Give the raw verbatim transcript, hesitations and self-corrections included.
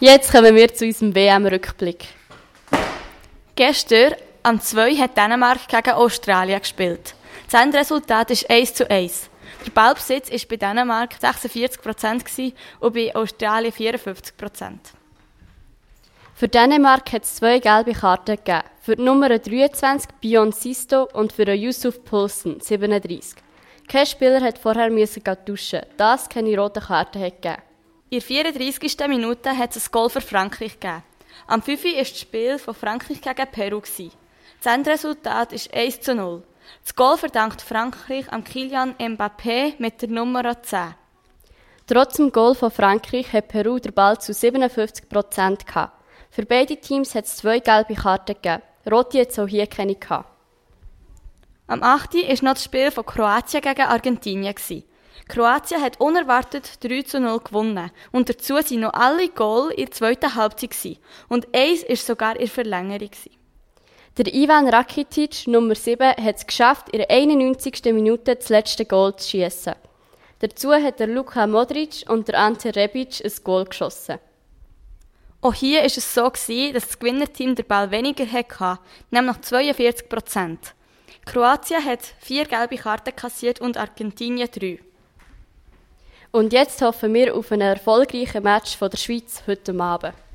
Jetzt kommen wir zu unserem W M-Rückblick. Gestern, am zwei, hat Dänemark gegen Australien gespielt. Das Endresultat ist eins zu eins. Der Ballbesitz war bei Dänemark sechsundvierzig Prozent und bei Australien vierundfünfzig Prozent. Für Dänemark hat es zwei gelbe Karten gegeben. Für die Nummer dreiundzwanzig Bjorn Sisto und für Yusuf Poulsen, siebenunddreißig. Kein Spieler hat vorher müssen duschen, da es keine roten Karten hat gegeben. In der vierunddreißigsten Minute hat es ein Goal für Frankreich gegeben. Am fünf war das Spiel von Frankreich gegen Peru. Das Endresultat ist eins zu null. Das Goal verdankt Frankreich an Kylian Mbappé mit der Nummer zehn. Trotz dem Goal von Frankreich hat Peru den Ball zu siebenundfünfzig Prozent gehabt. Für beide Teams hat es zwei gelbe Karten gegeben. Rote hat es auch hier keine gehabt. Am achten war noch das Spiel von Kroatien gegen Argentinien. Kroatien hat unerwartet drei zu null gewonnen und dazu waren noch alle Goal in der zweiten Halbzeit und eins war sogar in der Verlängerung. Der Ivan Rakitic, Nummer sieben, hat es geschafft, in der einundneunzigsten Minute das letzte Goal zu schiessen. Dazu hat der Luka Modric und der Ante Rebic ein Goal geschossen. Auch hier war es so, dass das Gewinnerteam den Ball weniger hatte, nämlich zweiundvierzig Prozent. Kroatien hat vier gelbe Karten kassiert und Argentinien drei. Und jetzt hoffen wir auf einen erfolgreichen Match von der Schweiz heute Abend.